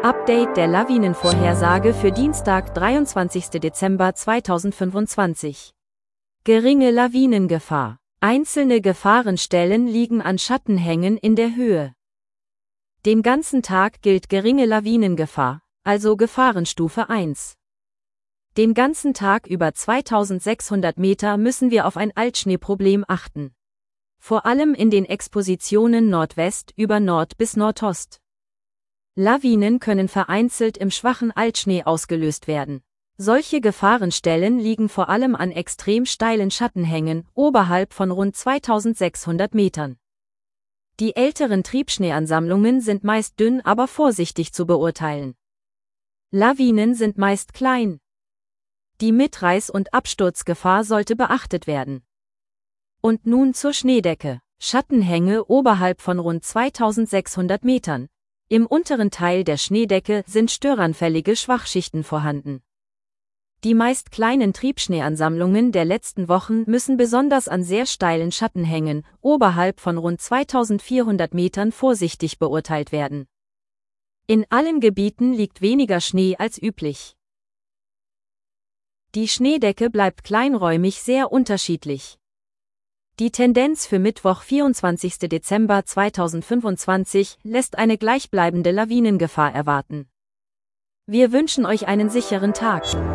Update der Lawinenvorhersage für Dienstag, 23. Dezember 2025. Geringe Lawinengefahr. Einzelne Gefahrenstellen liegen an Schattenhängen in der Höhe. Den ganzen Tag gilt geringe Lawinengefahr, also Gefahrenstufe 1. Den ganzen Tag über 2600 Meter müssen wir auf ein Altschneeproblem achten. Vor allem in den Expositionen Nordwest über Nord bis Nordost. Lawinen können vereinzelt im schwachen Altschnee ausgelöst werden. Solche Gefahrenstellen liegen vor allem an extrem steilen Schattenhängen, oberhalb von rund 2600 Metern. Die älteren Triebschneeansammlungen sind meist dünn, aber vorsichtig zu beurteilen. Lawinen sind meist klein. Die Mitreiß- und Absturzgefahr sollte beachtet werden. Und nun zur Schneedecke. Schattenhänge oberhalb von rund 2600 Metern. Im unteren Teil der Schneedecke sind störanfällige Schwachschichten vorhanden. Die meist kleinen Triebschneeansammlungen der letzten Wochen müssen besonders an sehr steilen Schattenhängen, oberhalb von rund 2400 Metern vorsichtig beurteilt werden. In allen Gebieten liegt weniger Schnee als üblich. Die Schneedecke bleibt kleinräumig sehr unterschiedlich. Die Tendenz für Mittwoch, 24. Dezember 2025, lässt eine gleichbleibende Lawinengefahr erwarten. Wir wünschen euch einen sicheren Tag.